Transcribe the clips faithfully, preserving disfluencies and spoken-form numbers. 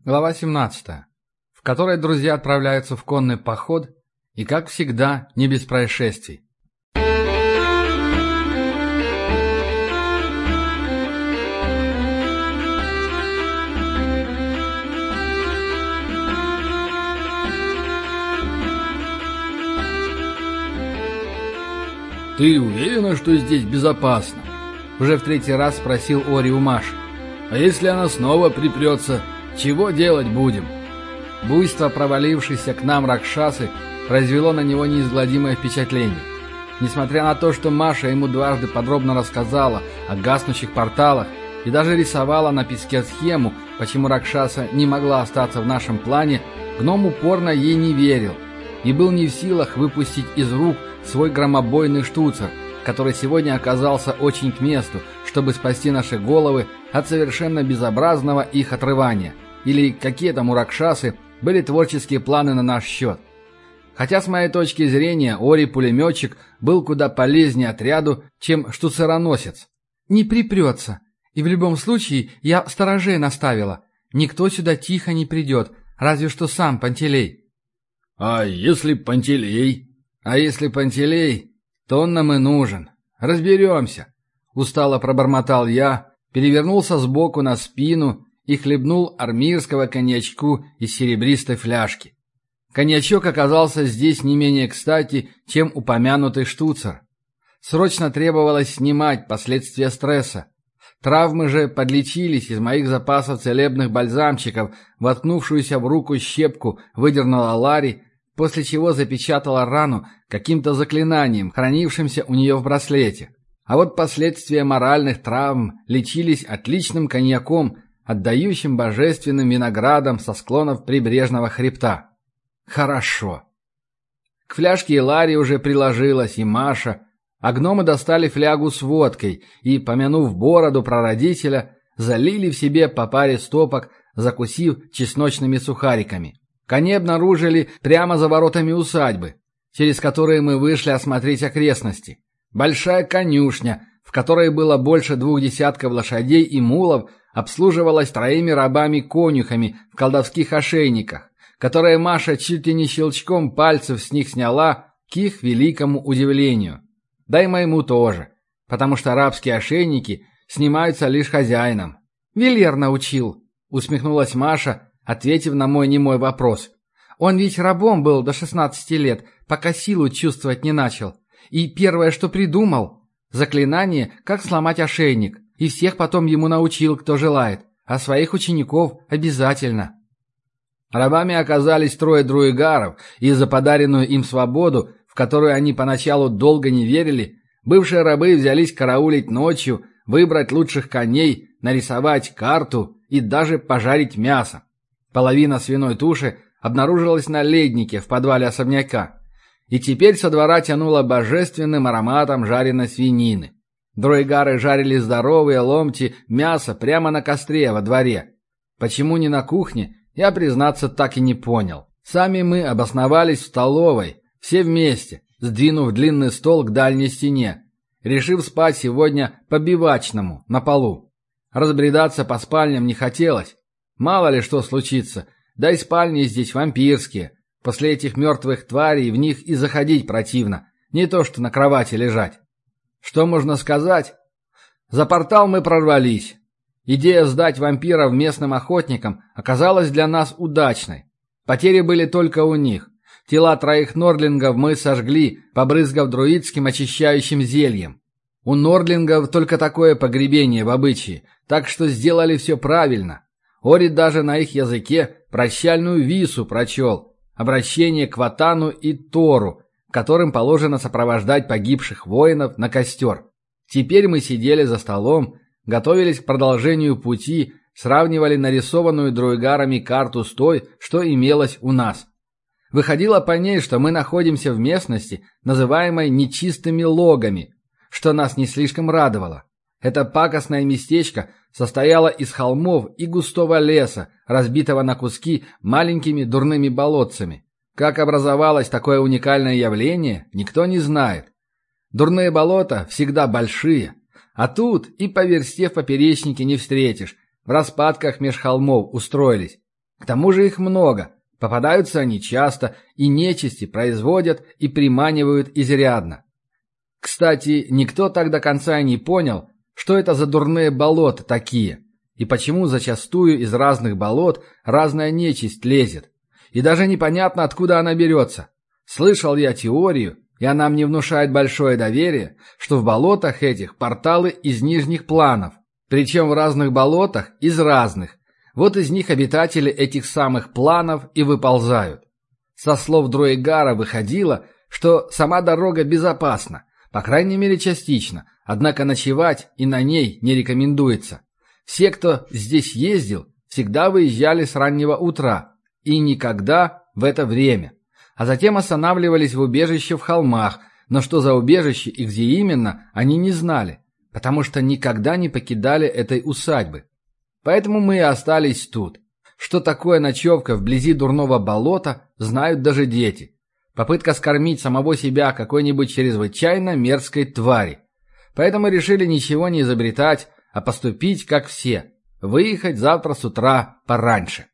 Глава семнадцатая, в которой друзья отправляются в конный поход и, как всегда, не без происшествий. «Ты уверена, что здесь безопасно?» Уже в третий раз спросил Ори у Маши. «А если она снова припрется, чего делать будем?» Буйство провалившейся к нам Ракшасы произвело на него неизгладимое впечатление. Несмотря на то, что Маша ему дважды подробно рассказала о гаснущих порталах и даже рисовала на песке схему, почему Ракшаса не могла остаться в нашем плане, гном упорно ей не верил и был не в силах выпустить из рук свой громобойный штуцер, который сегодня оказался очень к месту, чтобы спасти наши головы от совершенно безобразного их отрывания. Или какие там у Ракшасы были творческие планы на наш счет. Хотя, с моей точки зрения, Ори-пулеметчик был куда полезнее отряду, чем штуцероносец. «Не припрется. И в любом случае я сторожей наставила. Никто сюда тихо не придет, разве что сам Пантелей». «А если Пантелей?» «А если Пантелей, то он нам и нужен. Разберемся», — устало пробормотал я, перевернулся сбоку на спину и хлебнул армирского коньячку из серебристой фляжки. Коньячок оказался здесь не менее кстати, чем упомянутый штуцер. Срочно требовалось снимать последствия стресса. Травмы же подлечились, из моих запасов целебных бальзамчиков воткнувшуюся в руку щепку выдернула Ларри, после чего запечатала рану каким-то заклинанием, хранившимся у нее в браслете. А вот последствия моральных травм лечились отличным коньяком, отдающим божественным виноградом со склонов прибрежного хребта. Хорошо. К фляжке Ларри уже приложилась и Маша, а гномы достали флягу с водкой и, помянув бороду прародителя, залили в себе по паре стопок, закусив чесночными сухариками. Коней обнаружили прямо за воротами усадьбы, через которые мы вышли осмотреть окрестности. Большая конюшня, в которой было больше двух десятков лошадей и мулов, обслуживалась троими рабами-конюхами в колдовских ошейниках, которые Маша чуть ли не щелчком пальцев с них сняла, к их великому удивлению. Да и моему тоже, потому что рабские ошейники снимаются лишь хозяином. «Вильер научил», — усмехнулась Маша, ответив на мой немой вопрос. «Он ведь рабом был до шестнадцати лет, пока силу чувствовать не начал. И первое, что придумал — заклинание, как сломать ошейник. И всех потом ему научил, кто желает. А своих учеников обязательно». Рабами оказались трое друигаров, и за подаренную им свободу, в которую они поначалу долго не верили, бывшие рабы взялись караулить ночью, выбрать лучших коней, нарисовать карту и даже пожарить мясо. Половина свиной туши обнаружилась на леднике в подвале особняка, и теперь со двора тянуло божественным ароматом жареной свинины. Друигары жарили здоровые ломти мяса прямо на костре во дворе. Почему не на кухне, я, признаться, так и не понял. Сами мы обосновались в столовой, все вместе, сдвинув длинный стол к дальней стене, решив спать сегодня по-бивачному, на полу. Разбредаться по спальням не хотелось. Мало ли что случится, да и спальни здесь вампирские. После этих мертвых тварей в них и заходить противно, не то что на кровати лежать. Что можно сказать? За портал мы прорвались. Идея сдать вампиров местным охотникам оказалась для нас удачной. Потери были только у них. Тела троих нордлингов мы сожгли, побрызгав друидским очищающим зельем. У нордлингов только такое погребение в обычае, так что сделали все правильно. Ори даже на их языке прощальную вису прочел, обращение к Ватану и Тору, которым положено сопровождать погибших воинов на костер. Теперь мы сидели за столом, готовились к продолжению пути, сравнивали нарисованную друигарами карту с той, что имелось у нас. Выходило по ней, что мы находимся в местности, называемой нечистыми логами, что нас не слишком радовало. Это пакостное местечко состояло из холмов и густого леса, разбитого на куски маленькими дурными болотцами. Как образовалось такое уникальное явление, никто не знает. Дурные болота всегда большие, а тут и по версте в поперечнике не встретишь, в распадках меж холмов устроились. К тому же их много, попадаются они часто, и нечисти производят и приманивают изрядно. Кстати, никто так до конца и не понял, что это за дурные болота такие, и почему зачастую из разных болот разная нечисть лезет. И даже непонятно, откуда она берется. Слышал я теорию, и она мне внушает большое доверие, что в болотах этих порталы из нижних планов, причем в разных болотах из разных. Вот из них обитатели этих самых планов и выползают. Со слов Дроигара выходило, что сама дорога безопасна, по крайней мере частично, однако ночевать и на ней не рекомендуется. Все, кто здесь ездил, всегда выезжали с раннего утра и никогда в это время, а затем останавливались в убежище в холмах, но что за убежище и где именно, они не знали, потому что никогда не покидали этой усадьбы. Поэтому мы и остались тут. Что такое ночевка вблизи дурного болота, знают даже дети. Попытка скормить самого себя какой-нибудь чрезвычайно мерзкой твари. Поэтому решили ничего не изобретать, а поступить как все. Выехать завтра с утра пораньше.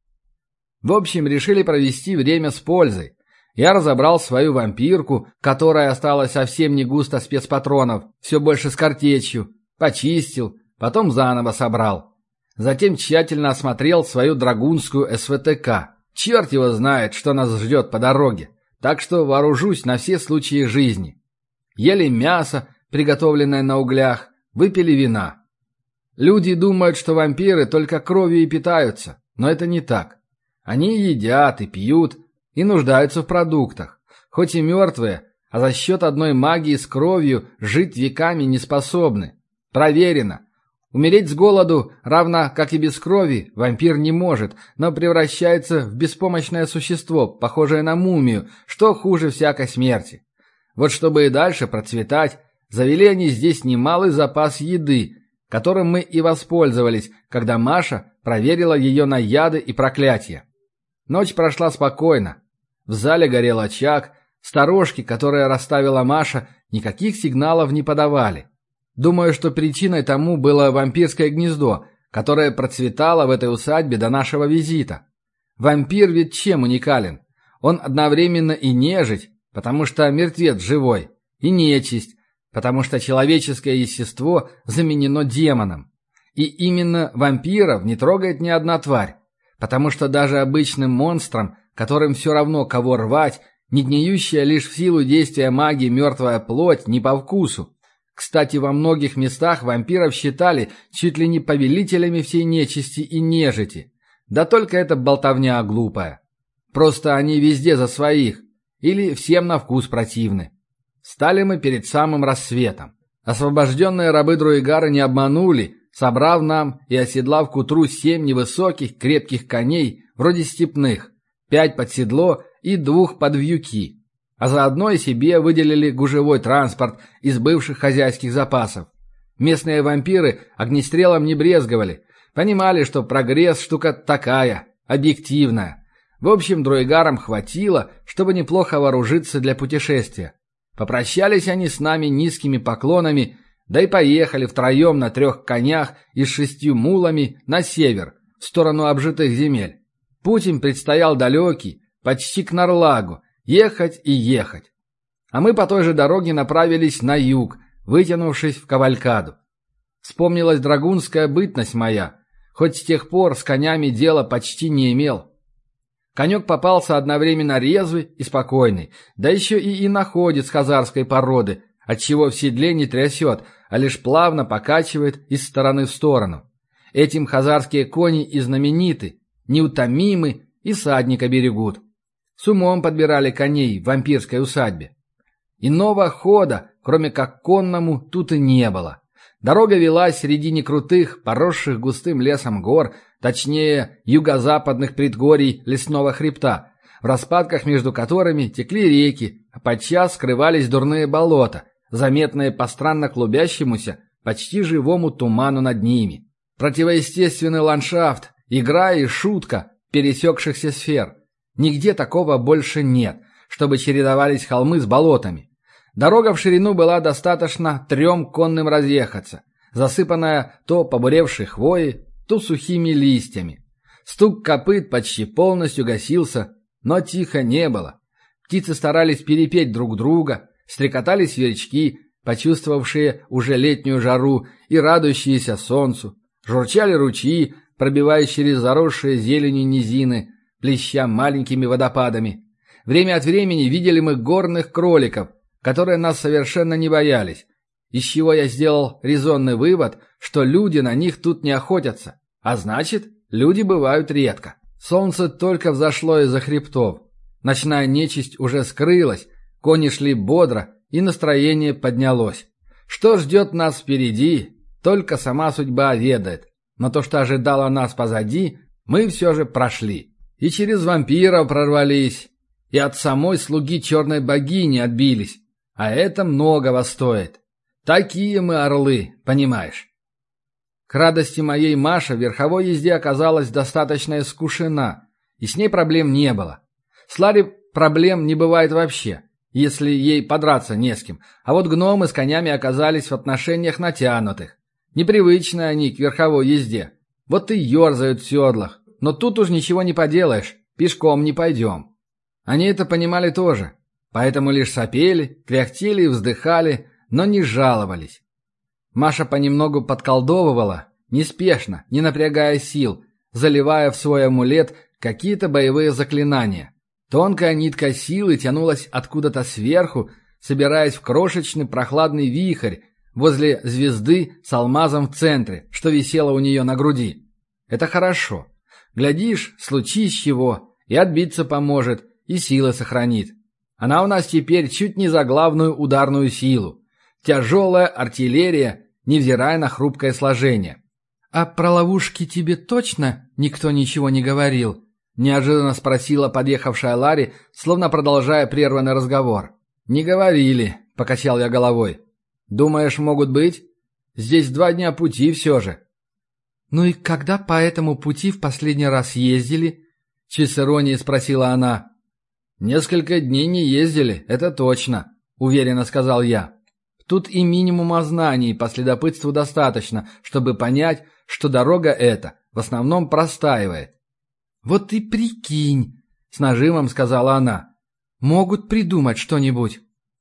В общем, решили провести время с пользой. Я разобрал свою вампирку, которая осталась совсем не густо спецпатронов, все больше с картечью, почистил, потом заново собрал. Затем тщательно осмотрел свою драгунскую эс вэ тэ ка. Черт его знает, что нас ждет по дороге. Так что вооружусь на все случаи жизни. Ели мясо, приготовленное на углях, выпили вина. Люди думают, что вампиры только кровью и питаются, но это не так. Они едят и пьют, и нуждаются в продуктах. Хоть и мертвые, а за счет одной магии с кровью жить веками не способны. Проверено. Умереть с голоду, равно как и без крови, вампир не может, но превращается в беспомощное существо, похожее на мумию, что хуже всякой смерти. Вот чтобы и дальше процветать, завели они здесь немалый запас еды, которым мы и воспользовались, когда Маша проверила ее на яды и проклятия. Ночь прошла спокойно. В зале горел очаг, сторожки, которые расставила Маша, никаких сигналов не подавали. Думаю, что причиной тому было вампирское гнездо, которое процветало в этой усадьбе до нашего визита. Вампир ведь чем уникален? Он одновременно и нежить, потому что мертвец живой, и нечисть, потому что человеческое естество заменено демоном. И именно вампиров не трогает ни одна тварь, потому что даже обычным монстрам, которым все равно кого рвать, не гниющая лишь в силу действия магии мертвая плоть не по вкусу. Кстати, во многих местах вампиров считали чуть ли не повелителями всей нечисти и нежити. Да только это болтовня глупая. Просто они везде за своих, или всем на вкус противны. Стали мы перед самым рассветом. Освобожденные рабы Дроигара не обманули, собрав нам и оседлав к утру семь невысоких крепких коней, вроде степных, пять под седло и двух под вьюки. А заодно и себе выделили гужевой транспорт из бывших хозяйских запасов. Местные вампиры огнестрелом не брезговали, понимали, что прогресс штука такая, объективная. В общем, Дроигарам хватило, чтобы неплохо вооружиться для путешествия. Попрощались они с нами низкими поклонами, да и поехали втроем на трех конях и с шестью мулами на север, в сторону обжитых земель. Путь им предстоял далекий, почти к Нарлагу, ехать и ехать. А мы по той же дороге направились на юг, вытянувшись в кавалькаду. Вспомнилась драгунская бытность моя, хоть с тех пор с конями дела почти не имел. Конек попался одновременно резвый и спокойный, да еще и иноходец хазарской породы, отчего в седле не трясет, а лишь плавно покачивает из стороны в сторону. Этим хазарские кони и знамениты, неутомимы и садника берегут. С умом подбирали коней в вампирской усадьбе. Иного хода, кроме как конному, тут и не было. Дорога велась среди некрутых, поросших густым лесом гор, точнее, юго-западных предгорий лесного хребта, в распадках между которыми текли реки, а подчас скрывались дурные болота, заметные по странно клубящемуся, почти живому туману над ними. Противоестественный ландшафт, игра и шутка пересекшихся сфер. Нигде такого больше нет, чтобы чередовались холмы с болотами. Дорога в ширину была достаточно трем конным разъехаться, засыпанная то побуревшей хвоей, то сухими листьями. Стук копыт почти полностью гасился, но тихо не было. Птицы старались перепеть друг друга, стрекотали сверчки, почувствовавшие уже летнюю жару и радующиеся солнцу, журчали ручьи, пробиваясь через заросшие зеленью низины, плеща маленькими водопадами. Время от времени видели мы горных кроликов, которые нас совершенно не боялись, из чего я сделал резонный вывод, что люди на них тут не охотятся, а значит, люди бывают редко. Солнце только взошло из-за хребтов. Ночная нечисть уже скрылась, кони шли бодро, и настроение поднялось. Что ждет нас впереди, только сама судьба ведает. Но то, что ожидало нас позади, мы все же прошли. И через вампиров прорвались, и от самой слуги черной богини отбились. А это многого стоит. Такие мы орлы, понимаешь. К радости моей Маша в верховой езде оказалась достаточно искушена, и с ней проблем не было. С Ларри проблем не бывает вообще, если ей подраться не с кем, а вот гномы с конями оказались в отношениях натянутых. Непривычны они к верховой езде, вот и ерзают в седлах, но тут уж ничего не поделаешь, пешком не пойдем. Они это понимали тоже, поэтому лишь сопели, кряхтели и вздыхали, но не жаловались. Маша понемногу подколдовывала, неспешно, не напрягая сил, заливая в свой амулет какие-то боевые заклинания. Тонкая нитка силы тянулась откуда-то сверху, собираясь в крошечный прохладный вихрь возле звезды с алмазом в центре, что висело у нее на груди. Это хорошо. Глядишь, случись чего, и отбиться поможет, и силы сохранит. Она у нас теперь чуть не за главную ударную силу. Тяжелая артиллерия, невзирая на хрупкое сложение. «А про ловушки тебе точно никто ничего не говорил?» — неожиданно спросила подъехавшая Ларри, словно продолжая прерванный разговор. «Не говорили», — покачал я головой. «Думаешь, могут быть? Здесь два дня пути все же». «Ну и когда по этому пути в последний раз ездили?» — чуть с иронией спросила она. «Несколько дней не ездили, это точно», — уверенно сказал я. Тут и минимума знаний по следопытству достаточно, чтобы понять, что дорога эта в основном простаивает. «Вот и прикинь», — с нажимом сказала она. «Могут придумать что-нибудь».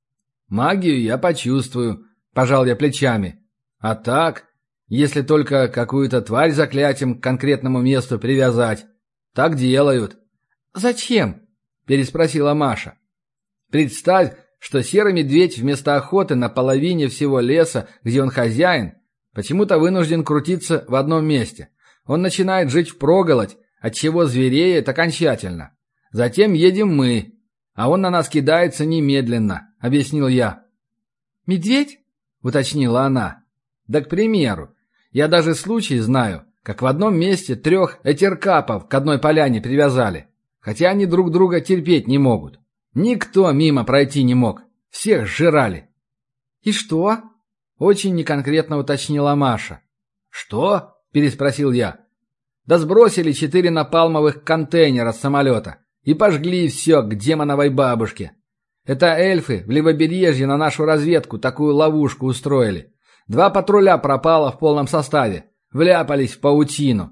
«Магию я почувствую», — пожал я плечами. «А так, если только какую-то тварь заклятием к конкретному месту привязать, так делают». «Зачем?» — переспросила Маша. «Представь, что серый медведь вместо охоты на половине всего леса, где он хозяин, почему-то вынужден крутиться в одном месте. Он начинает жить впроголодь, отчего звереет окончательно. Затем едем мы, а он на нас кидается немедленно», — объяснил я. «Медведь?» — уточнила она. «Да, к примеру, я даже случай знаю, как в одном месте трех этеркапов к одной поляне привязали, хотя они друг друга терпеть не могут. Никто мимо пройти не мог, всех сжирали». «И что?» — очень неконкретно уточнила Маша. «Что?» — переспросил я. «Да сбросили четыре напалмовых контейнера с самолета и пожгли все к демоновой бабушке. Это эльфы в левобережье на нашу разведку такую ловушку устроили. Два патруля пропало в полном составе, вляпались в паутину».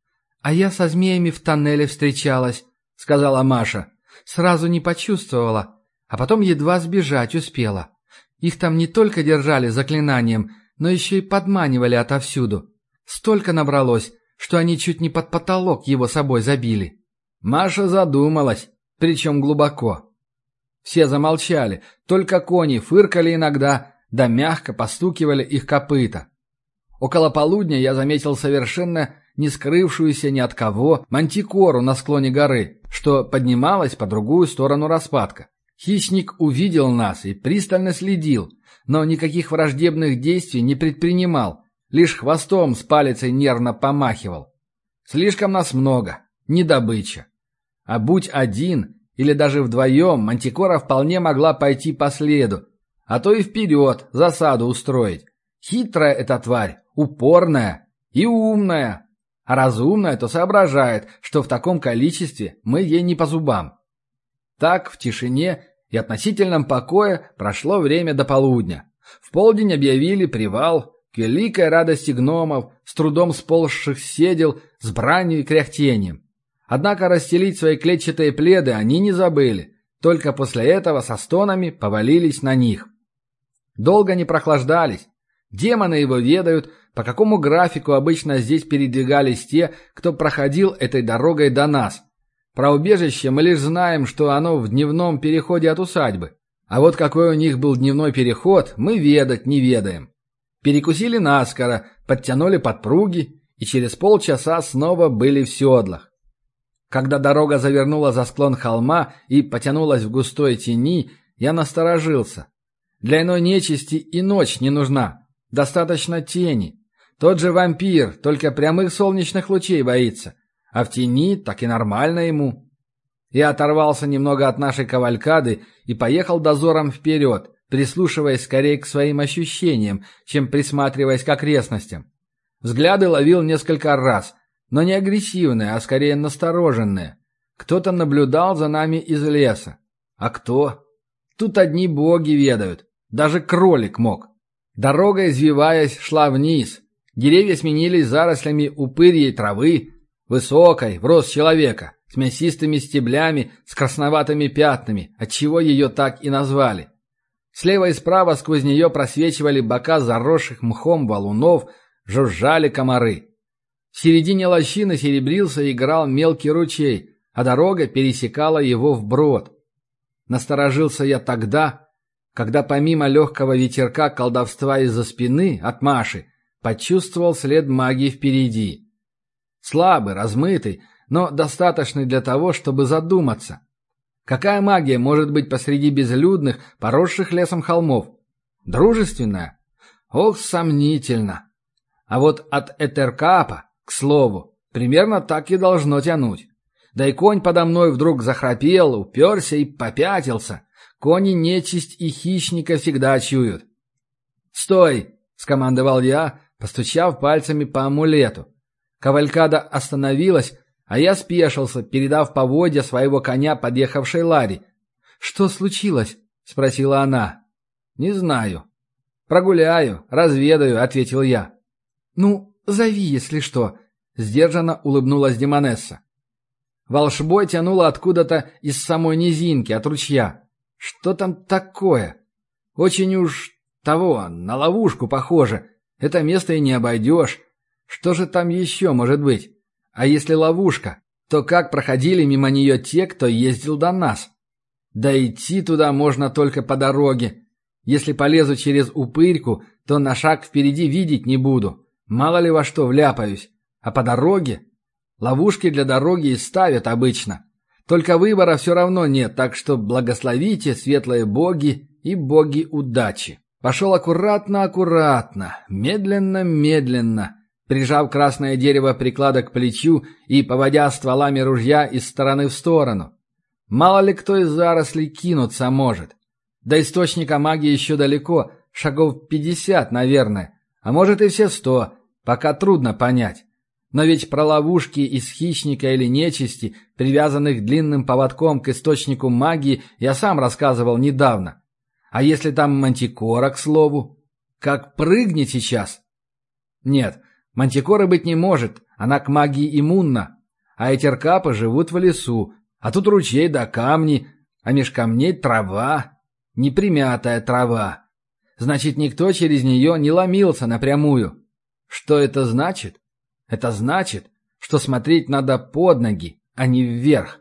«А я со змеями в тоннеле встречалась», — сказала Маша. «Сразу не почувствовала, а потом едва сбежать успела. Их там не только держали заклинанием, но еще и подманивали отовсюду. Столько набралось, что они чуть не под потолок его собой забили». Маша задумалась, причем глубоко. Все замолчали, только кони фыркали иногда, да мягко постукивали их копыта. Около полудня я заметил совершенно не скрывшуюся ни от кого мантикору на склоне горы, что поднималась по другую сторону распадка. Хищник увидел нас и пристально следил, но никаких враждебных действий не предпринимал, лишь хвостом с палицей нервно помахивал. Слишком нас много, не добыча. А будь один или даже вдвоем, мантикора вполне могла пойти по следу, а то и вперед засаду устроить. Хитрая эта тварь, упорная и умная. А разумная, то соображает, что в таком количестве мы ей не по зубам. Так, в тишине и относительном покое прошло время до полудня. В полдень объявили привал, к великой радости гномов, с трудом сползших с седел, с бранью и кряхтением. Однако расстелить свои клетчатые пледы они не забыли. Только после этого со стонами повалились на них. Долго не прохлаждались. Демоны его ведают, по какому графику обычно здесь передвигались те, кто проходил этой дорогой до нас. Про убежище мы лишь знаем, что оно в дневном переходе от усадьбы. А вот какой у них был дневной переход, мы ведать не ведаем. Перекусили наскоро, подтянули подпруги и через полчаса снова были в седлах. Когда дорога завернула за склон холма и потянулась в густой тени, я насторожился. Для иной нечисти и ночь не нужна, достаточно тени. Тот же вампир, только прямых солнечных лучей боится, а в тени так и нормально ему. Я оторвался немного от нашей кавалькады и поехал дозором вперед, прислушиваясь скорее к своим ощущениям, чем присматриваясь к окрестностям. Взгляды ловил несколько раз, но не агрессивные, а скорее настороженные. Кто-то наблюдал за нами из леса. А кто? Тут одни боги ведают. Даже кролик мог. Дорога, извиваясь, шла вниз. Деревья сменились зарослями упырьей травы, высокой, в рост человека, с мясистыми стеблями, с красноватыми пятнами, отчего ее так и назвали. Слева и справа сквозь нее просвечивали бока заросших мхом валунов, жужжали комары. В середине лощины серебрился и играл мелкий ручей, а дорога пересекала его вброд. Насторожился я тогда, когда помимо легкого ветерка колдовства из-за спины от Маши почувствовал след магии впереди. Слабый, размытый, но достаточный для того, чтобы задуматься. Какая магия может быть посреди безлюдных, поросших лесом холмов? Дружественная? Ох, сомнительно. А вот от Этеркапа, к слову, примерно так и должно тянуть. Да и конь подо мной вдруг захрапел, уперся и попятился. Кони нечисть и хищника всегда чуют. «Стой!» — скомандовал я, постучав пальцами по амулету. Кавалькада остановилась, а я спешился, передав поводья своего коня подъехавшей Ларе. «Что случилось?» — спросила она. «Не знаю». «Прогуляю, разведаю», — ответил я. «Ну, зови, если что», — сдержанно улыбнулась Демонесса. Волшбой тянуло откуда-то из самой низинки, от ручья. Что там такое? Очень уж того, на ловушку похоже. Это место и не обойдешь. Что же там еще может быть? А если ловушка, то как проходили мимо нее те, кто ездил до нас? Да идти туда можно только по дороге. Если полезу через упырьку, то на шаг впереди видеть не буду. Мало ли во что вляпаюсь. А по дороге? Ловушки для дороги и ставят обычно. Только выбора все равно нет, так что благословите, светлые боги и боги удачи. Пошел аккуратно-аккуратно, медленно-медленно, прижав красное дерево приклада к плечу и поводя стволами ружья из стороны в сторону. Мало ли кто из зарослей кинуться может. До источника магии еще далеко, шагов пятьдесят, наверное, а может и все сто, пока трудно понять. Но ведь про ловушки из хищника или нечисти, привязанных длинным поводком к источнику магии, я сам рассказывал недавно. А если там мантикора, к слову? Как прыгнет сейчас? Нет, мантикоры быть не может, она к магии иммунна. А этеркапы живут в лесу, а тут ручей да камни, а меж камней трава, непримятая трава. Значит, никто через нее не ломился напрямую. Что это значит? Это значит, что смотреть надо под ноги, а не вверх.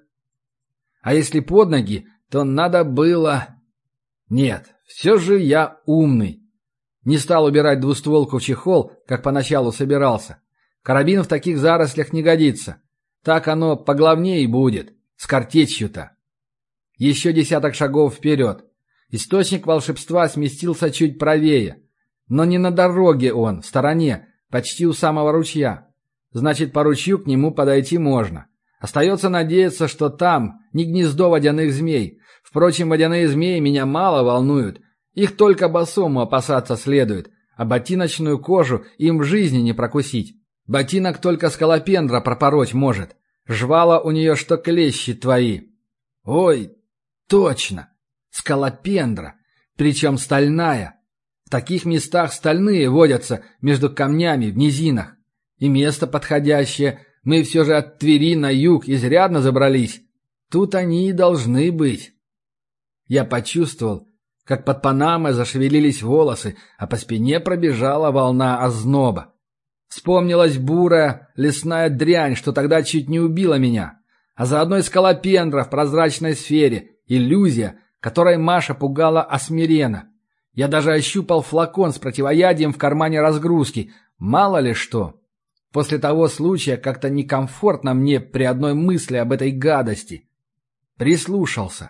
А если под ноги, то надо было... Нет, все же я умный. Не стал убирать двустволку в чехол, как поначалу собирался. Карабин в таких зарослях не годится. Так оно поглавнее будет, с картечью-то. Еще десяток шагов вперед. Источник волшебства сместился чуть правее. Но не на дороге он, в стороне, почти у самого ручья. Значит, по ручью к нему подойти можно. Остается надеяться, что там не гнездо водяных змей. Впрочем, водяные змеи меня мало волнуют. Их только босому опасаться следует, а ботиночную кожу им в жизни не прокусить. Ботинок только скалопендра пропороть может. Жвала у нее что клещи твои. Ой, точно, скалопендра, причем стальная. В таких местах стальные водятся между камнями в низинах. И место подходящее, Мы все же от Твери на юг изрядно забрались. Тут они и должны быть. Я почувствовал, как под панамой зашевелились волосы, а по спине пробежала волна озноба. Вспомнилась бурая лесная дрянь, что тогда чуть не убила меня. А заодно и скалопендра в прозрачной сфере, иллюзия, которой Маша пугала Асмирена. Я даже ощупал флакон с противоядием в кармане разгрузки. Мало ли что. После того случая как-то некомфортно мне при одной мысли об этой гадости. Прислушался.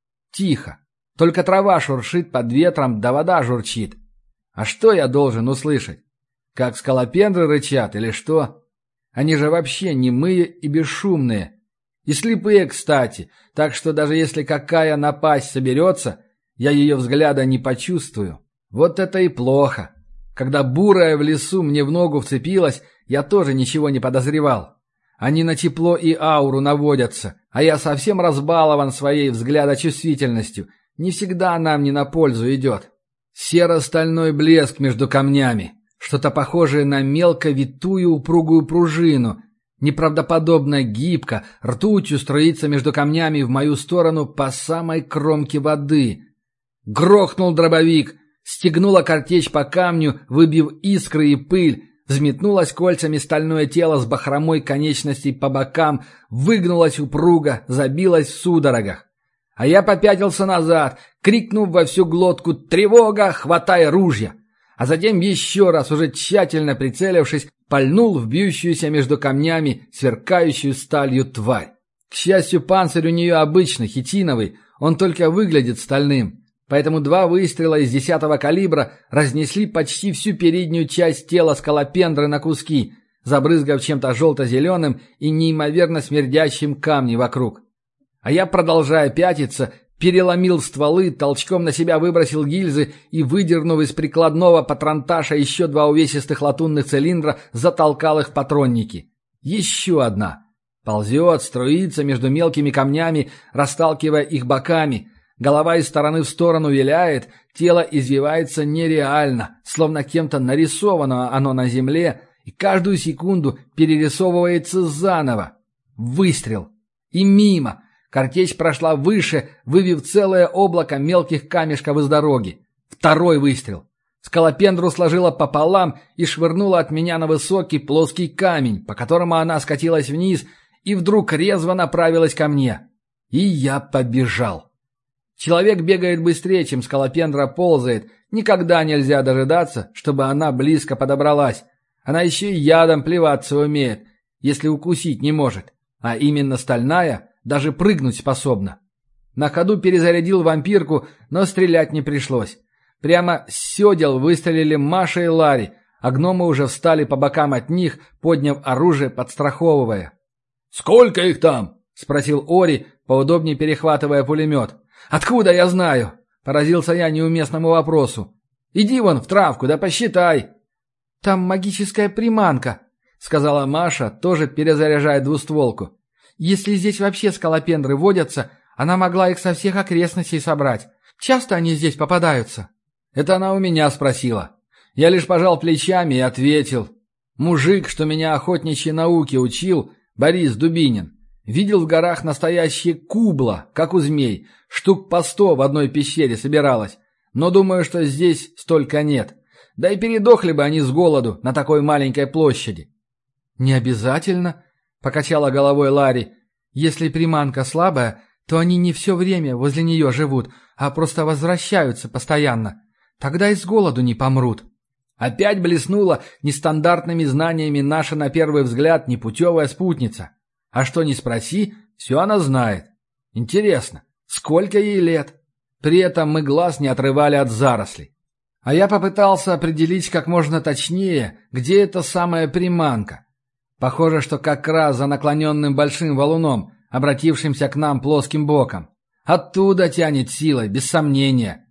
Тихо. Только трава шуршит под ветром, да вода журчит. А что я должен услышать? Как скалопендры рычат или что? Они же вообще немые и бесшумные. И слепые, кстати, так что даже если какая напасть соберется, я ее взгляда не почувствую. Вот это и плохо. Когда бурая в лесу мне в ногу вцепилась, я тоже ничего не подозревал. Они на тепло и ауру наводятся, а я совсем разбалован своей взглядочувствительностью. Не всегда она мне на пользу идет. Серо-стальной блеск между камнями. Что-то похожее на мелко витую упругую пружину. Неправдоподобно гибко, ртутью струится между камнями в мою сторону по самой кромке воды. Грохнул дробовик, стегнула картечь по камню, выбив искры и пыль, взметнулось кольцами стальное тело с бахромой конечностей по бокам, выгнулось упруго, забилось в судорогах. А я попятился назад, крикнув во всю глотку «Тревога! Хватай ружья!» А затем еще раз, уже тщательно прицелившись, пальнул в бьющуюся между камнями сверкающую сталью тварь. К счастью, панцирь у нее обычный, хитиновый, он только выглядит стальным. Поэтому два выстрела из десятого калибра разнесли почти всю переднюю часть тела скалопендры на куски, забрызгав чем-то желто-зеленым и неимоверно смердящим камни вокруг. А я, продолжая пятиться, переломил стволы, толчком на себя выбросил гильзы и, выдернув из прикладного патронташа еще два увесистых латунных цилиндра, затолкал их в патронники. Еще одна. Ползет, струится между мелкими камнями, расталкивая их боками. Голова из стороны в сторону виляет, тело извивается нереально, словно кем-то нарисовано оно на земле, и каждую секунду перерисовывается заново. Выстрел. И мимо. Картечь прошла выше, выбив целое облако мелких камешков из дороги. Второй выстрел. Скалопендру сложила пополам и швырнула от меня на высокий плоский камень, по которому она скатилась вниз и вдруг резво направилась ко мне. И я побежал. Человек бегает быстрее, чем скалопендра ползает. Никогда нельзя дожидаться, чтобы она близко подобралась. Она еще и ядом плеваться умеет, если укусить не может. А именно стальная даже прыгнуть способна. На ходу перезарядил вампирку, но стрелять не пришлось. Прямо с седел выстрелили Маша и Ларри, а гномы уже встали по бокам от них, подняв оружие, подстраховывая. «Сколько их там?» — спросил Ори, поудобнее перехватывая пулемет. «Откуда я знаю?» — поразился я неуместному вопросу. «Иди вон в травку, да посчитай». «Там магическая приманка», — сказала Маша, тоже перезаряжая двустволку. «Если здесь вообще скалопендры водятся, она могла их со всех окрестностей собрать. Часто они здесь попадаются?» Это она у меня спросила. Я лишь пожал плечами и ответил. Мужик, что меня охотничьей науке учил, Борис Дубинин, видел в горах настоящие кубла, как у змей. Штук по сто в одной пещере собиралось. Но думаю, что здесь столько нет. Да и передохли бы они с голоду на такой маленькой площади. «Не обязательно», — покачала головой Ларри. «Если приманка слабая, то они не все время возле нее живут, а просто возвращаются постоянно. Тогда и с голоду не помрут». Опять блеснула нестандартными знаниями наша, на первый взгляд, непутевая спутница. А что ни спроси, все она знает. Интересно, сколько ей лет? При этом мы глаз не отрывали от зарослей. А я попытался определить как можно точнее, где эта самая приманка. Похоже, что как раз за наклоненным большим валуном, обратившимся к нам плоским боком. Оттуда тянет силой, без сомнения.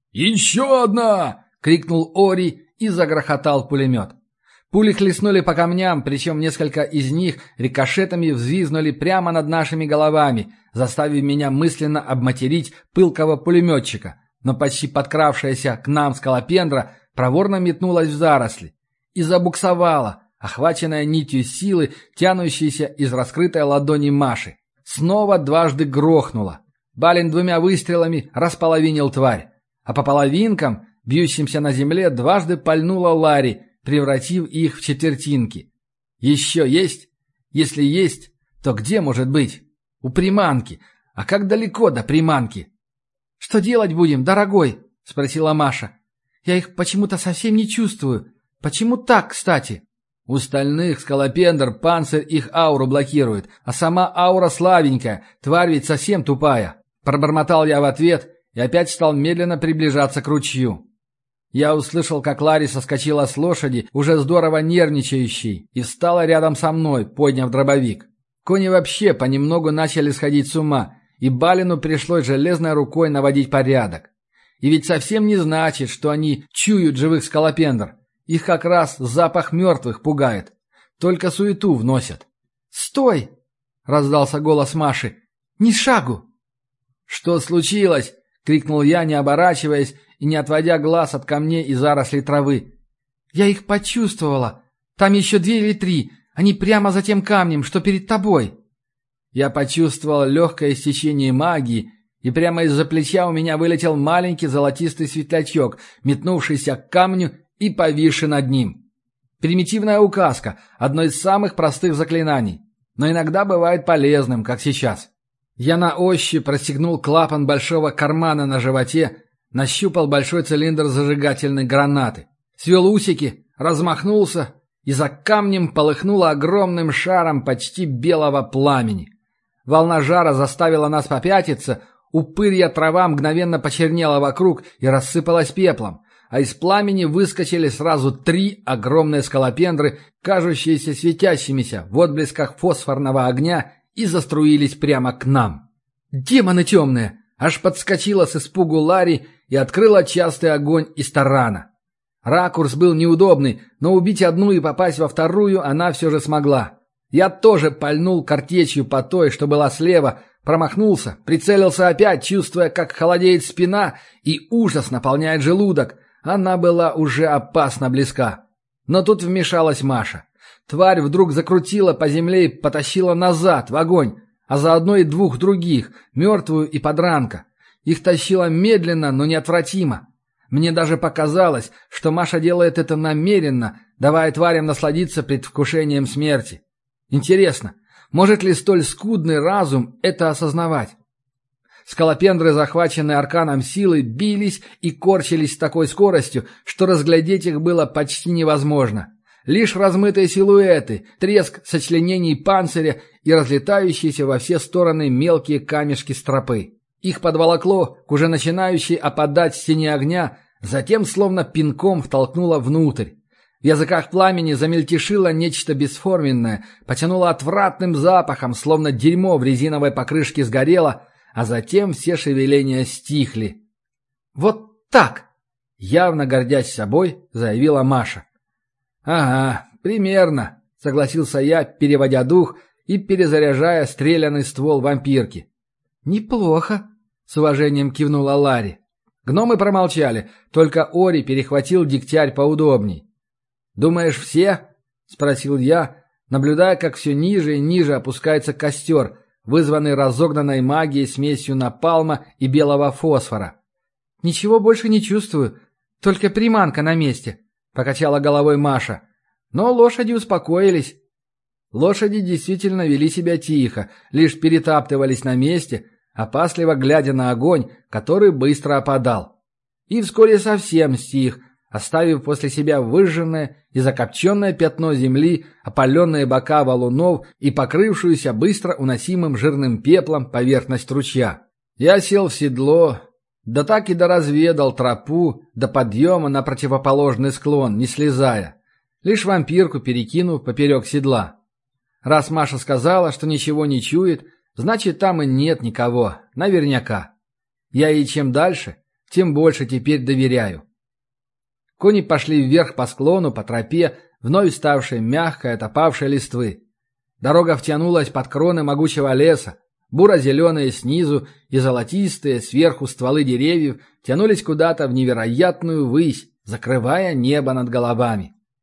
«Еще одна!» — крикнул Ори и загрохотал пулемет. Пули хлестнули по камням, причем несколько из них рикошетами взвизгнули прямо над нашими головами, заставив меня мысленно обматерить пылкого пулеметчика. Но почти подкравшаяся к нам скалопендра проворно метнулась в заросли и забуксовала, охваченная нитью силы, тянущейся из раскрытой ладони Маши. Снова дважды грохнуло. Балин двумя выстрелами располовинил тварь, а по половинкам, бьющимся на земле, дважды пальнула Ларри, превратив их в четвертинки. Еще есть? Если есть, то где может быть? У приманки. А как далеко до приманки? «Что делать будем, дорогой?» — спросила Маша. «Я их почему-то совсем не чувствую. Почему так, кстати?» «У стальных скалопендр панцирь их ауру блокирует, а сама аура слабенькая, тварь ведь совсем тупая». Пробормотал я в ответ и опять стал медленно приближаться к ручью. Я услышал, как Ларри соскочила с лошади, уже здорово нервничающей, и встала рядом со мной, подняв дробовик. Кони вообще понемногу начали сходить с ума, и Балину пришлось железной рукой наводить порядок. И ведь совсем не значит, что они чуют живых скалопендр. Их как раз запах мертвых пугает. Только суету вносят. «Стой!» — раздался голос Маши. «Ни шагу!» «Что случилось?» — крикнул я, не оборачиваясь и не отводя глаз от камней и зарослей травы. «Я их почувствовала. Там еще две или три. Они прямо за тем камнем, что перед тобой». Я почувствовал легкое истечение магии, и прямо из-за плеча у меня вылетел маленький золотистый светлячок, метнувшийся к камню и повисший над ним. Примитивная указка, одно из самых простых заклинаний, но иногда бывает полезным, как сейчас. Я на ощупь расстегнул клапан большого кармана на животе, нащупал большой цилиндр зажигательной гранаты, свел усики, размахнулся, и за камнем полыхнуло огромным шаром почти белого пламени. Волна жара заставила нас попятиться, упырья трава мгновенно почернела вокруг и рассыпалась пеплом, а из пламени выскочили сразу три огромные скалопендры, кажущиеся светящимися в отблесках фосфорного огня, и заструились прямо к нам. «Демоны темные!» Аж подскочила с испугу Ларри и открыла частый огонь из тарана. Ракурс был неудобный, но убить одну и попасть во вторую она все же смогла. Я тоже пальнул картечью по той, что была слева, промахнулся, прицелился опять, чувствуя, как холодеет спина и ужас наполняет желудок. Она была уже опасно близка. Но тут вмешалась Маша. Тварь вдруг закрутила по земле и потащила назад, в огонь, а заодно и двух других, мертвую и подранка. Их тащило медленно, но неотвратимо. Мне даже показалось, что Маша делает это намеренно, давая тварям насладиться предвкушением смерти. Интересно, может ли столь скудный разум это осознавать? Скалопендры, захваченные арканом силы, бились и корчились с такой скоростью, что разглядеть их было почти невозможно. Лишь размытые силуэты, треск сочленений панциря и разлетающиеся во все стороны мелкие камешки стропы. Их подволокло к уже начинающей опадать стене огня, затем словно пинком втолкнуло внутрь. В языках пламени замельтешило нечто бесформенное, потянуло отвратным запахом, словно дерьмо в резиновой покрышке сгорело, а затем все шевеления стихли. «Вот так!» — явно гордясь собой, заявила Маша. «Ага, примерно», — согласился я, переводя дух и перезаряжая стрелянный ствол вампирки. «Неплохо», — с уважением кивнула Ларри. Гномы промолчали, только Ори перехватил дегтярь поудобней. «Думаешь, все?» — спросил я, наблюдая, как все ниже и ниже опускается костер, вызванный разогнанной магией смесью напалма и белого фосфора. «Ничего больше не чувствую, только приманка на месте», — покачала головой Маша. Но лошади успокоились. Лошади действительно вели себя тихо, лишь перетаптывались на месте, опасливо глядя на огонь, который быстро опадал. И вскоре совсем стих, оставив после себя выжженное и закопченное пятно земли, опаленные бока валунов и покрывшуюся быстро уносимым жирным пеплом поверхность ручья. Я сел в седло, да так и доразведал тропу до подъема на противоположный склон, не слезая, лишь вампирку перекинув поперек седла. Раз Маша сказала, что ничего не чует, значит, там и нет никого, наверняка. Я ей чем дальше, тем больше теперь доверяю. Кони пошли вверх по склону, по тропе, вновь ставшей мягкой от опавшей листвы. Дорога втянулась под кроны могучего леса. Буро-зеленые снизу и золотистые сверху стволы деревьев тянулись куда-то в невероятную высь, закрывая небо над головами.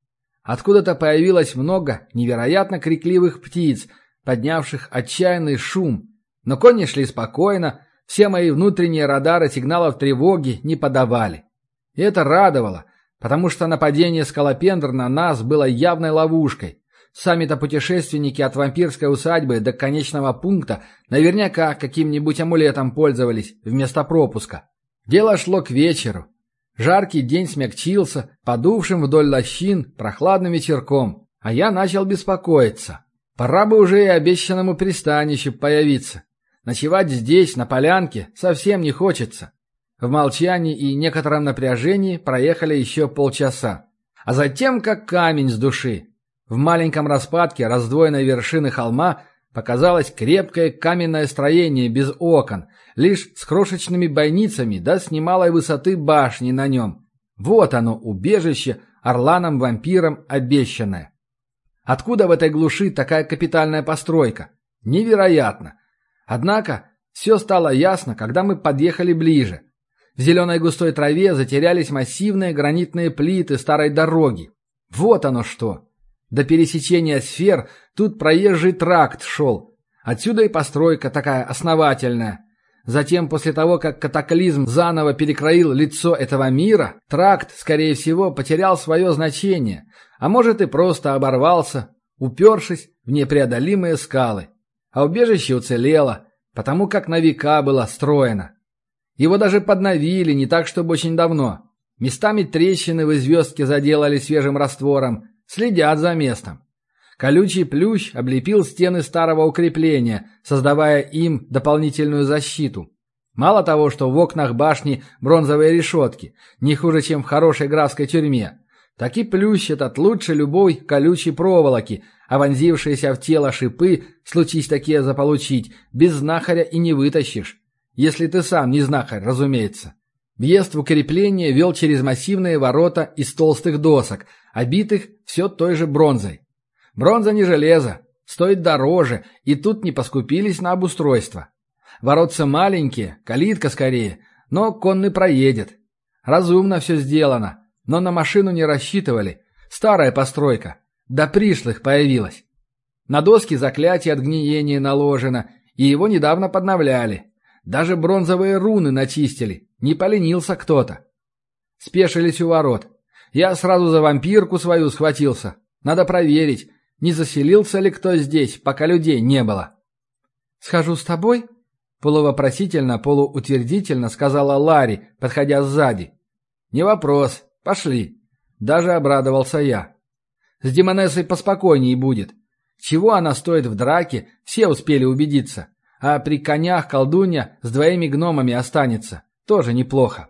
Откуда-то появилось много невероятно крикливых птиц, поднявших отчаянный шум. Но кони шли спокойно, все мои внутренние радары сигналов тревоги не подавали. И это радовало, потому что нападение скалопендр на нас было явной ловушкой. Сами-то путешественники от вампирской усадьбы до конечного пункта наверняка каким-нибудь амулетом пользовались вместо пропуска. Дело шло к вечеру. Жаркий день смягчился, подувшим вдоль лощин прохладным ветерком, а я начал беспокоиться. Пора бы уже и обещанному пристанищу появиться. Ночевать здесь, на полянке, совсем не хочется. В молчании и некотором напряжении проехали еще полчаса. А затем как камень с души. В маленьком распадке раздвоенной вершины холма показалось крепкое каменное строение без окон, лишь с крошечными бойницами да с немалой высоты башни на нем. Вот оно, убежище, орланом-вампиром обещанное. Откуда в этой глуши такая капитальная постройка? Невероятно! Однако все стало ясно, когда мы подъехали ближе. В зеленой густой траве затерялись массивные гранитные плиты старой дороги. Вот оно что! До пересечения сфер тут проезжий тракт шел. Отсюда и постройка такая основательная. Затем, после того, как катаклизм заново перекроил лицо этого мира, тракт, скорее всего, потерял свое значение, а может и просто оборвался, упершись в непреодолимые скалы. А убежище уцелело, потому как на века было строено. Его даже подновили не так, чтобы очень давно. Местами трещины в известке заделали свежим раствором, следят за местом. Колючий плющ облепил стены старого укрепления, создавая им дополнительную защиту. Мало того, что в окнах башни бронзовые решетки, не хуже, чем в хорошей графской тюрьме, так и плющ этот лучше любой колючей проволоки, а вонзившиеся в тело шипы, случись такие заполучить, без знахаря и не вытащишь. Если ты сам не знахарь, разумеется. Въезд в укрепление вел через массивные ворота из толстых досок, обитых все той же бронзой. Бронза не железо, стоит дороже, и тут не поскупились на обустройство. Воротца маленькие, калитка скорее, но конный проедет. Разумно все сделано, но на машину не рассчитывали. Старая постройка, до пришлых появилась. На доски заклятие от гниения наложено, и его недавно подновляли. Даже бронзовые руны начистили, не поленился кто-то. Спешились у ворот. Я сразу за вампирку свою схватился. Надо проверить, не заселился ли кто здесь, пока людей не было. «Схожу с тобой?» — полувопросительно, полуутвердительно сказала Ларри, подходя сзади. «Не вопрос, пошли». Даже обрадовался я. С Демонессой поспокойней будет. Чего она стоит в драке, все успели убедиться. А при конях колдунья с двоими гномами останется. Тоже неплохо.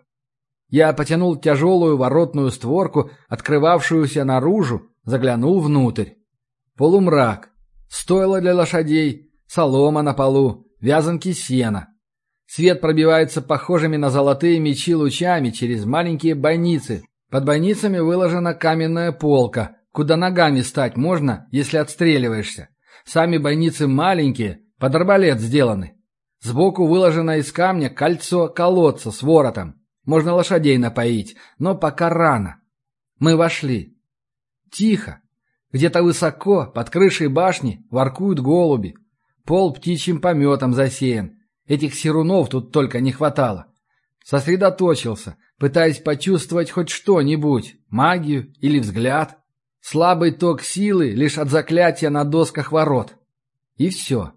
Я потянул тяжелую воротную створку, открывавшуюся наружу, заглянул внутрь. Полумрак. Стойло для лошадей, солома на полу, вязанки сена. Свет пробивается похожими на золотые мечи лучами через маленькие бойницы. Под бойницами выложена каменная полка, куда ногами стать можно, если отстреливаешься. Сами бойницы маленькие, под арбалет сделаны. Сбоку выложено из камня кольцо колодца с воротом. Можно лошадей напоить, но пока рано. Мы вошли. Тихо. Где-то высоко, под крышей башни, воркуют голуби. Пол птичьим пометом засеян. Этих серунов тут только не хватало. Сосредоточился, пытаясь почувствовать хоть что-нибудь, магию или взгляд. Слабый ток силы лишь от заклятия на досках ворот. И все.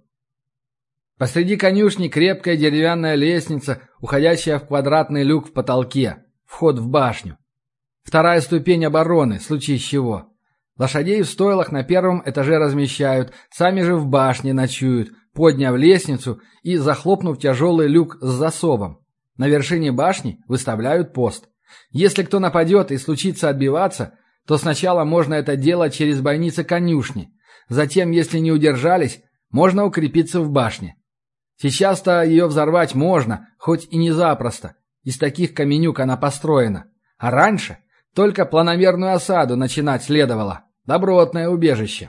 Посреди конюшни крепкая деревянная лестница, уходящая в квадратный люк в потолке. Вход в башню. Вторая ступень обороны, в случае чего. Лошадей в стойлах на первом этаже размещают, сами же в башне ночуют, подняв лестницу и захлопнув тяжелый люк с засовом. На вершине башни выставляют пост. Если кто нападет и случится отбиваться, то сначала можно это делать через бойницы конюшни. Затем, если не удержались, можно укрепиться в башне. Сейчас-то ее взорвать можно, хоть и не запросто. Из таких каменюк она построена. А раньше только планомерную осаду начинать следовало. Добротное убежище.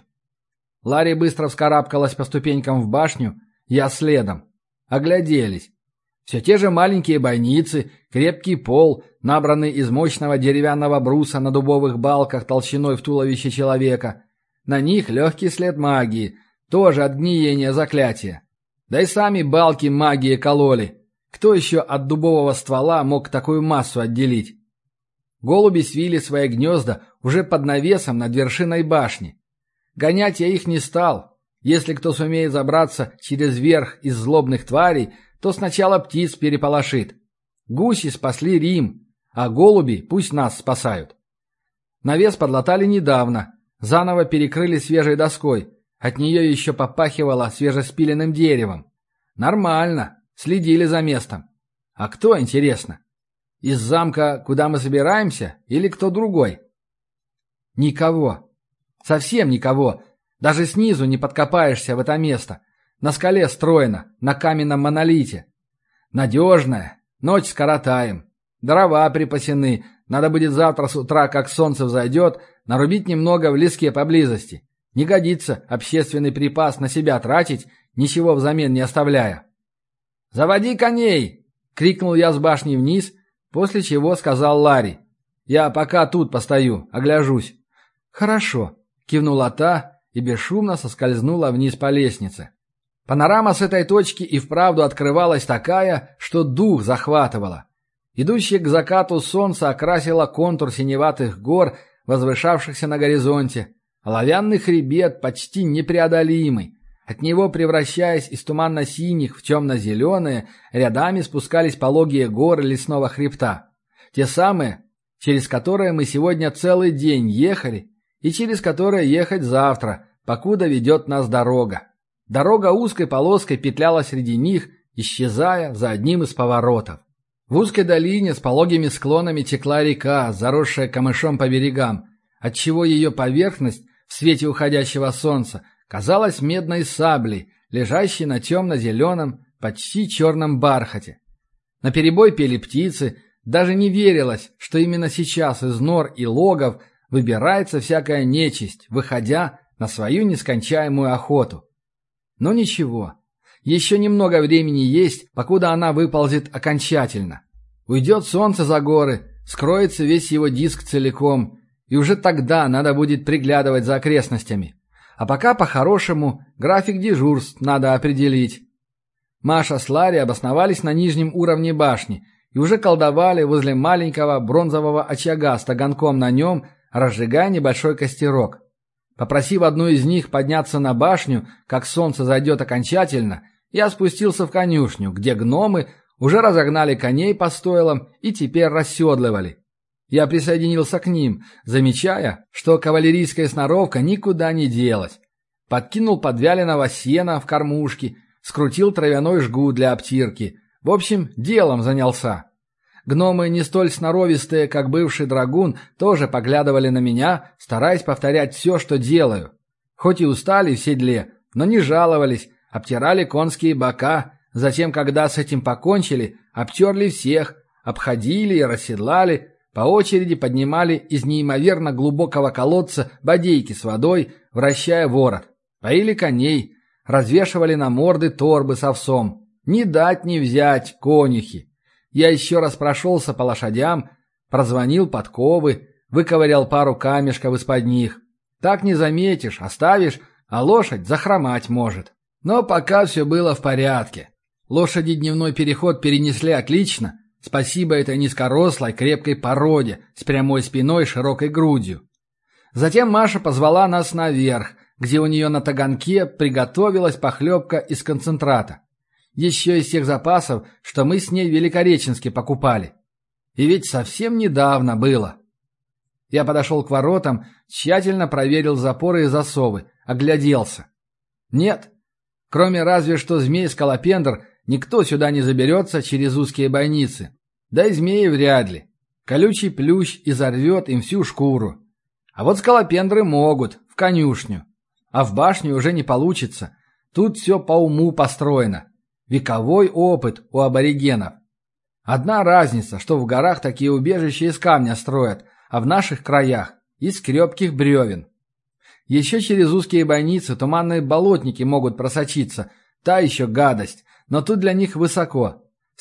Ларри быстро вскарабкалась по ступенькам в башню, я следом. Огляделись. Все те же маленькие бойницы, крепкий пол, набранный из мощного деревянного бруса на дубовых балках толщиной в туловище человека. На них легкий след магии, тоже от гниения заклятия. Да и сами балки магии кололи. Кто еще от дубового ствола мог такую массу отделить? Голуби свили свои гнезда уже под навесом над вершиной башни. Гонять я их не стал. Если кто сумеет забраться через верх из злобных тварей, то сначала птиц переполошит. Гуси спасли Рим, а голуби пусть нас спасают. Навес подлатали недавно, заново перекрыли свежей доской. От нее еще попахивало свежеспиленным деревом. Нормально, следили за местом. А кто, интересно? Из замка, куда мы собираемся, или кто другой? Никого. Совсем никого. Даже снизу не подкопаешься в это место. На скале строено, на каменном монолите. Надежное. Ночь скоротаем. Дрова припасены. Надо будет завтра с утра, как солнце взойдет, нарубить немного в леске поблизости. Не годится общественный припас на себя тратить, ничего взамен не оставляя. «Заводи коней!» — крикнул я с башни вниз, после чего сказал Ларри. «Я пока тут постою, огляжусь». «Хорошо», — кивнула та и бесшумно соскользнула вниз по лестнице. Панорама с этой точки и вправду открывалась такая, что дух захватывала. Идущее к закату солнце окрасило контур синеватых гор, возвышавшихся на горизонте. Оловянный хребет почти непреодолимый. От него, превращаясь из туманно-синих в темно-зеленые, рядами спускались пологие горы лесного хребта. Те самые, через которые мы сегодня целый день ехали, и через которые ехать завтра, покуда ведет нас дорога. Дорога узкой полоской петляла среди них, исчезая за одним из поворотов. В узкой долине с пологими склонами текла река, заросшая камышом по берегам, отчего ее поверхность в свете уходящего солнца казалась медной саблей, лежащей на темно-зеленом, почти черном бархате. Наперебой пели птицы, даже не верилось, что именно сейчас из нор и логов выбирается всякая нечисть, выходя на свою нескончаемую охоту. Но ничего, еще немного времени есть, покуда она выползет окончательно. Уйдет солнце за горы, скроется весь его диск целиком, и уже тогда надо будет приглядывать за окрестностями. А пока, по-хорошему, график дежурств надо определить. Маша с Ларри обосновались на нижнем уровне башни и уже колдовали возле маленького бронзового очага с таганком на нем, разжигая небольшой костерок. Попросив одну из них подняться на башню, как солнце зайдет окончательно, я спустился в конюшню, где гномы уже разогнали коней по стойлам и теперь расседлывали. Я присоединился к ним, замечая, что кавалерийская сноровка никуда не делась. Подкинул подвяленного сена в кормушки, скрутил травяной жгут для обтирки. В общем, делом занялся. Гномы, не столь сноровистые, как бывший драгун, тоже поглядывали на меня, стараясь повторять все, что делаю. Хоть и устали в седле, но не жаловались, обтирали конские бока, затем, когда с этим покончили, обтерли всех, обходили и расседлали, по очереди поднимали из неимоверно глубокого колодца бодейки с водой, вращая ворот, поили коней, развешивали на морды торбы с овсом. Не дать не взять, конюхи. Я еще раз прошелся по лошадям, прозвонил подковы, выковырял пару камешков из-под них. Так не заметишь, оставишь, а лошадь захромать может. Но пока все было в порядке. Лошади дневной переход перенесли отлично, спасибо этой низкорослой крепкой породе с прямой спиной и широкой грудью. Затем Маша позвала нас наверх, где у нее на таганке приготовилась похлебка из концентрата. Еще из тех запасов, что мы с ней в Великореченске покупали. И ведь совсем недавно было. Я подошел к воротам, тщательно проверил запоры и засовы, огляделся. Нет, кроме разве что змей-скалопендр, никто сюда не заберется через узкие бойницы. Да и змеи вряд ли. Колючий плющ изорвет им всю шкуру. А вот скалопендры могут, в конюшню. А в башню уже не получится. Тут все по уму построено. Вековой опыт у аборигенов. Одна разница, что в горах такие убежища из камня строят, а в наших краях из крепких бревен. Еще через узкие бойницы туманные болотники могут просочиться, та еще гадость, но тут для них высоко.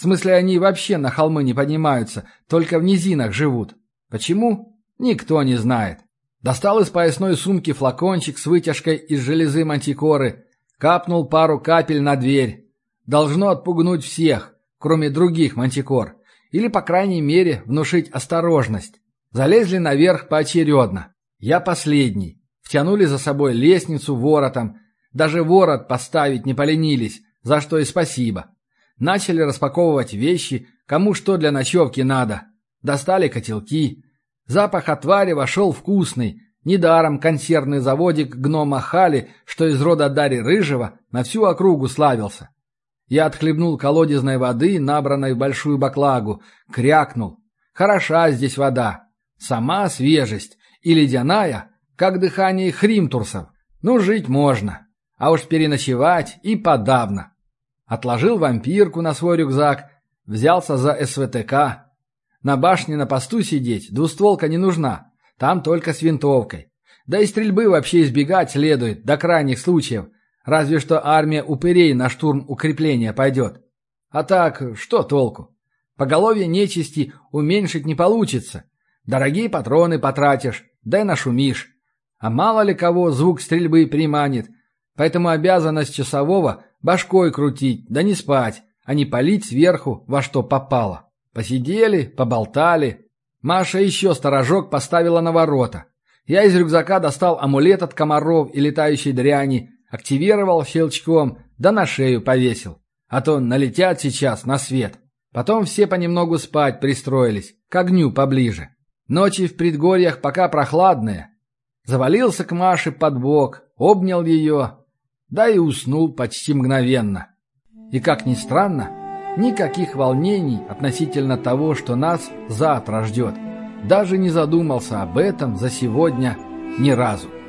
В смысле, они вообще на холмы не поднимаются, только в низинах живут. Почему? Никто не знает. Достал из поясной сумки флакончик с вытяжкой из железы мантикоры, капнул пару капель на дверь. Должно отпугнуть всех, кроме других мантикор. Или, по крайней мере, внушить осторожность. Залезли наверх поочередно. Я последний. Втянули за собой лестницу воротом. Даже ворот поставить не поленились, за что и спасибо. Начали распаковывать вещи, кому что для ночевки надо. Достали котелки. Запах отвари вошел вкусный. Недаром консервный заводик гнома Хали, что из рода Дарьи Рыжего, на всю округу славился. Я отхлебнул колодезной воды, набранной в большую баклагу, крякнул. Хороша здесь вода. Сама свежесть. И ледяная, как дыхание хримтурсов. Ну, жить можно. А уж переночевать и подавно. Отложил вампирку на свой рюкзак, взялся за эс вэ тэ ка. На башне на посту сидеть двустволка не нужна, там только с винтовкой. Да и стрельбы вообще избегать следует до крайних случаев, разве что армия упырей на штурм укрепления пойдет. А так, что толку? Поголовье нечисти уменьшить не получится. Дорогие патроны потратишь, да и нашумишь. А мало ли кого звук стрельбы приманит, поэтому обязанность часового — башкой крутить, да не спать, а не палить сверху во что попало. Посидели, поболтали. Маша еще сторожок поставила на ворота. Я из рюкзака достал амулет от комаров и летающей дряни, активировал щелчком, да на шею повесил. А то налетят сейчас на свет. Потом все понемногу спать пристроились, к огню поближе. Ночи в предгорьях пока прохладные. Завалился к Маше под бок, обнял ее, да и уснул почти мгновенно. И, как ни странно, никаких волнений относительно того, что нас завтра ждет. Даже не задумался об этом за сегодня ни разу.